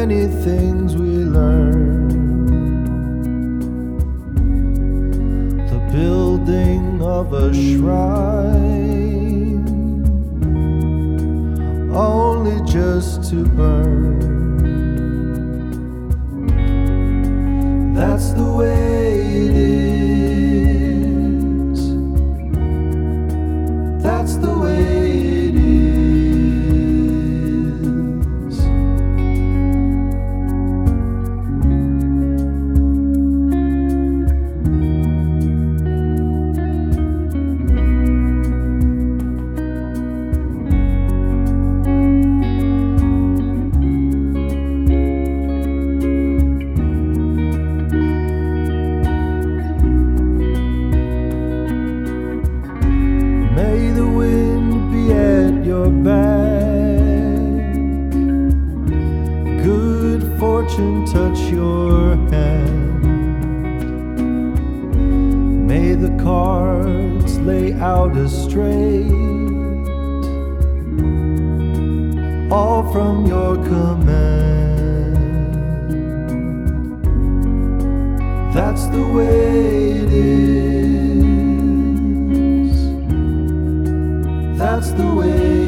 many things we learn. The building of a shrine, only just to burn. That's the way it is. That's the way it is. May the wind be at your back, good fortune touch your hand. May the cards lay out as straight, all from your command. That's the way it is. That's the way